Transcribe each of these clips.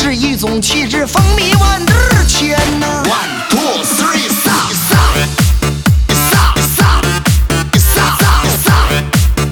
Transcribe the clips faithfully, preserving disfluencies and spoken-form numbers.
是一种气质风靡万日前呐、啊。One two three， 撒撒撒撒撒撒撒。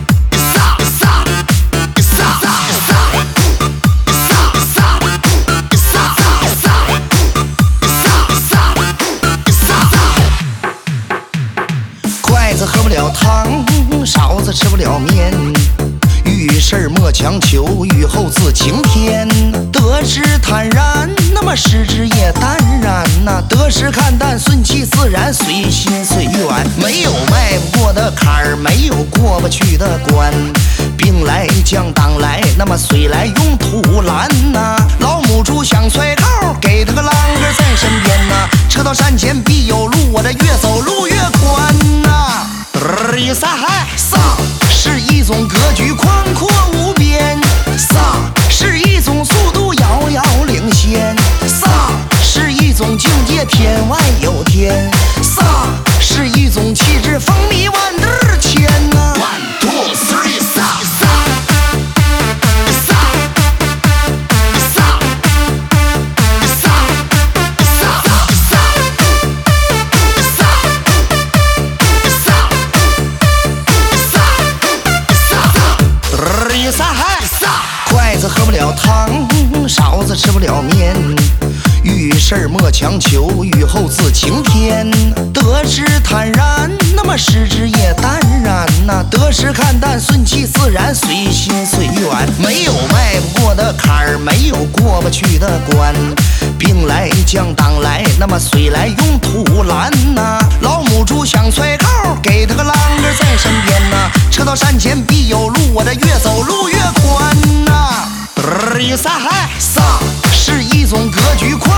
筷子喝不了汤，勺子吃不了面，遇事莫强求，雨后自晴天。得失坦然，那么失之也淡然呐、啊。得失看淡，顺其自然，随心随缘。没有迈不过的坎儿，没有过不去的关。兵来将挡来，那么水来用土拦呐、啊。老母猪想踹靠，给他个啷个在身边呐、啊。车到山前必有路，我这越走路越宽呐、啊。一撒嗨撒是一种格局宽阔无边，撒是一种速度遥遥领先，撒是一种境界天外有天，撒是一种气质风靡万日前呐、啊。One two three， 撒撒撒撒撒撒撒撒撒嗨撒，筷子喝不了汤，勺子吃不了面，遇事莫强求，雨后自晴天。得失坦然，那么失之也淡然呐、啊。得失看淡，顺其自然，随心随缘。没有迈不过的坎儿，没有过不去的关。兵来将挡来，那么水来用土拦呐、啊。老母猪想踹靠，给他个啷个在身边呐、啊。车到山前必有路，我这越走路越宽呐、啊。一撒嗨撒是一种格局宽。